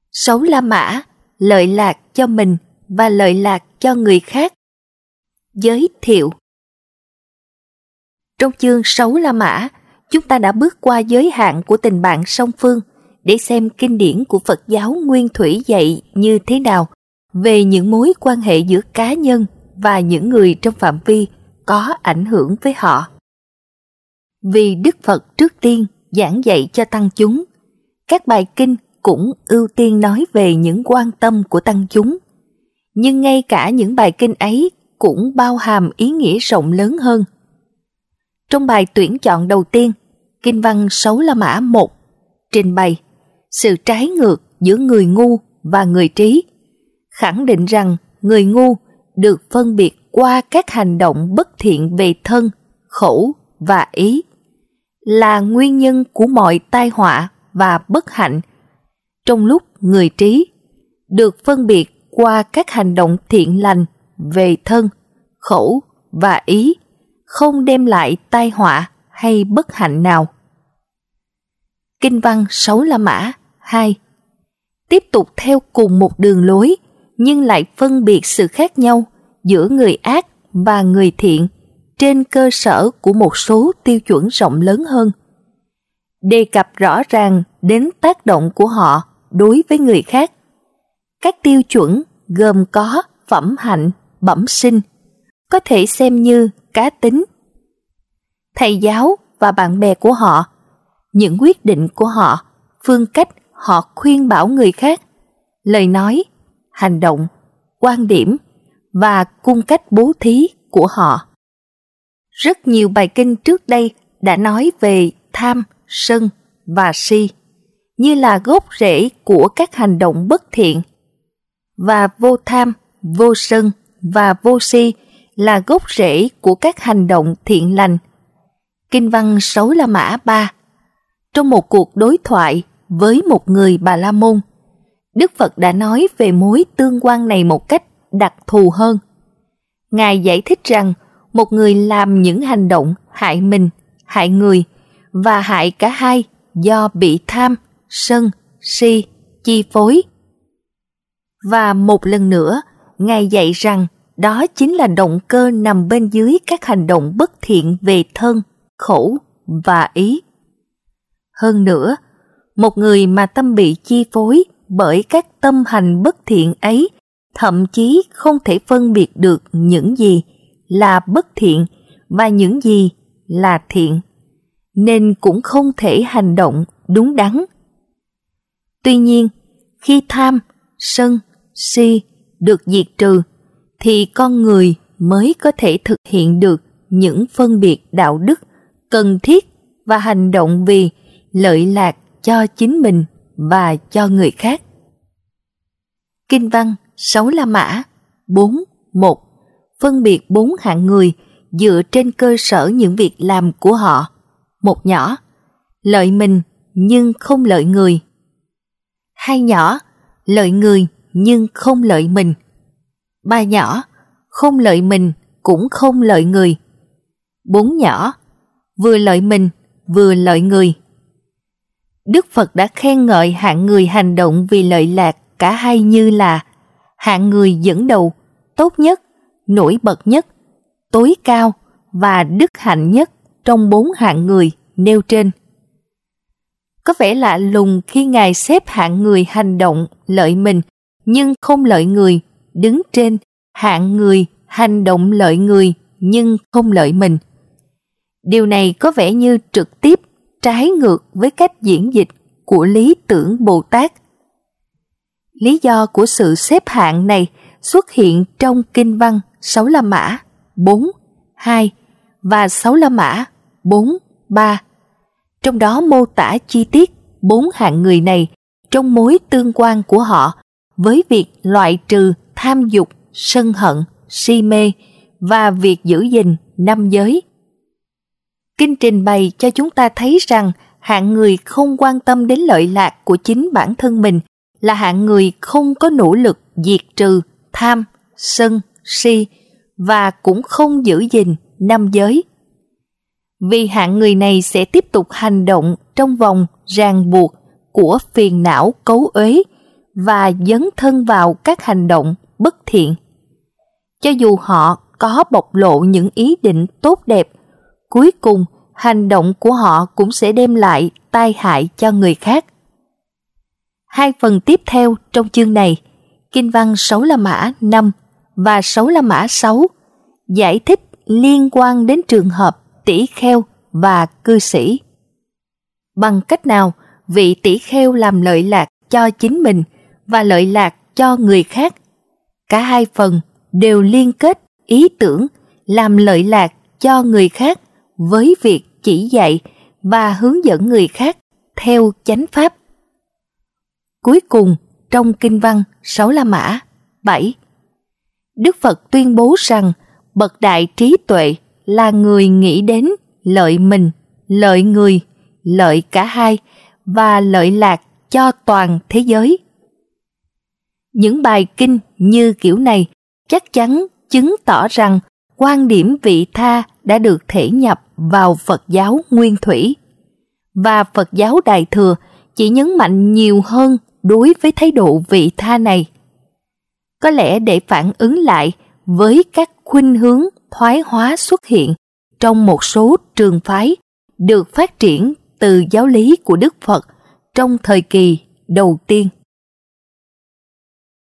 6 La Mã, lợi lạc cho mình và lợi lạc cho người khác. Giới thiệu. Trong chương 6 La Mã, chúng ta đã bước qua giới hạn của tình bạn song phương để xem kinh điển của Phật giáo Nguyên Thủy dạy như thế nào về những mối quan hệ giữa cá nhân và những người trong phạm vi có ảnh hưởng với họ. Vì Đức Phật trước tiên giảng dạy cho tăng chúng, các bài kinh cũng ưu tiên nói về những quan tâm của tăng chúng. Nhưng ngay cả những bài kinh ấy cũng bao hàm ý nghĩa rộng lớn hơn. Trong bài tuyển chọn đầu tiên, Kinh văn 6 La Mã 1 trình bày sự trái ngược giữa người ngu và người trí, khẳng định rằng người ngu được phân biệt qua các hành động bất thiện về thân, khẩu và ý, là nguyên nhân của mọi tai họa và bất hạnh, trong lúc người trí được phân biệt qua các hành động thiện lành về thân, khẩu và ý, không đem lại tai họa hay bất hạnh nào. Kinh văn 6 La Mã 2 tiếp tục theo cùng một đường lối, nhưng lại phân biệt sự khác nhau giữa người ác và người thiện trên cơ sở của một số tiêu chuẩn rộng lớn hơn, đề cập rõ ràng đến tác động của họ đối với người khác. Các tiêu chuẩn gồm có phẩm hạnh, bẩm sinh, có thể xem như cá tính, thầy giáo và bạn bè của họ, những quyết định của họ, phương cách họ khuyên bảo người khác, lời nói, hành động, quan điểm và cung cách bố thí của họ. Rất nhiều bài kinh trước đây đã nói về tham, sân và si như là gốc rễ của các hành động bất thiện, và vô tham, vô sân và vô si là gốc rễ của các hành động thiện lành. Kinh văn 6 La Mã 3 trong một cuộc đối thoại với một người Bà La Môn, Đức Phật đã nói về mối tương quan này một cách đặc thù hơn. Ngài giải thích rằng một người làm những hành động hại mình, hại người và hại cả hai do bị tham, sân, si chi phối. Và một lần nữa, Ngài dạy rằng đó chính là động cơ nằm bên dưới các hành động bất thiện về thân, khẩu và ý. Hơn nữa, một người mà tâm bị chi phối bởi các tâm hành bất thiện ấy thậm chí không thể phân biệt được những gì là bất thiện và những gì là thiện, nên cũng không thể hành động đúng đắn. Tuy nhiên, khi tham, sân, si được diệt trừ, thì con người mới có thể thực hiện được những phân biệt đạo đức cần thiết và hành động vì lợi lạc cho chính mình và cho người khác. Kinh văn 6 La Mã 4.1 phân biệt 4 hạng người dựa trên cơ sở những việc làm của họ. Một nhỏ, lợi mình nhưng không lợi người. Hai nhỏ, lợi người nhưng không lợi mình. Ba nhỏ, không lợi mình cũng không lợi người. Bốn nhỏ, vừa lợi mình vừa lợi người. Đức Phật đã khen ngợi hạng người hành động vì lợi lạc cả hai như là hạng người dẫn đầu, tốt nhất, nổi bật nhất, tối cao và đức hạnh nhất trong 4 hạng người nêu trên. Có vẻ lạ lùng khi Ngài xếp hạng người hành động lợi mình nhưng không lợi người đứng trên hạng người hành động lợi người nhưng không lợi mình. Điều này có vẻ như trực tiếp trái ngược với cách diễn dịch của lý tưởng Bồ Tát. Lý do của sự xếp hạng này xuất hiện trong kinh văn 6 La Mã 4.2 và 6 La Mã 4.3. Trong đó mô tả chi tiết 4 hạng người này trong mối tương quan của họ với việc loại trừ tham dục, sân hận, si mê và việc giữ gìn 5 giới. Kinh trình bày cho chúng ta thấy rằng hạng người không quan tâm đến lợi lạc của chính bản thân mình là hạng người không có nỗ lực diệt trừ tham, sân, si và cũng không giữ gìn 5 giới. Vì hạng người này sẽ tiếp tục hành động trong vòng ràng buộc của phiền não cấu uế và dấn thân vào các hành động bất thiện. Cho dù họ có bộc lộ những ý định tốt đẹp, cuối cùng hành động của họ cũng sẽ đem lại tai hại cho người khác. Hai phần tiếp theo trong chương này, Kinh văn Sáu La Mã 5 và Sáu La Mã 6 giải thích liên quan đến trường hợp tỷ kheo và cư sĩ. Bằng cách nào vị tỷ kheo làm lợi lạc cho chính mình và lợi lạc cho người khác? Cả hai phần đều liên kết ý tưởng làm lợi lạc cho người khác với việc chỉ dạy và hướng dẫn người khác theo chánh pháp. Cuối cùng, trong Kinh văn Sáu La Mã 7, Đức Phật tuyên bố rằng bậc đại trí tuệ là người nghĩ đến lợi mình, lợi người, lợi cả hai và lợi lạc cho toàn thế giới. Những bài kinh như kiểu này chắc chắn chứng tỏ rằng quan điểm vị tha đã được thể nhập vào Phật giáo Nguyên Thủy, và Phật giáo Đại Thừa chỉ nhấn mạnh nhiều hơn đối với thái độ vị tha này. Có lẽ để phản ứng lại với các khuynh hướng thoái hóa xuất hiện trong một số trường phái được phát triển từ giáo lý của Đức Phật trong thời kỳ đầu tiên.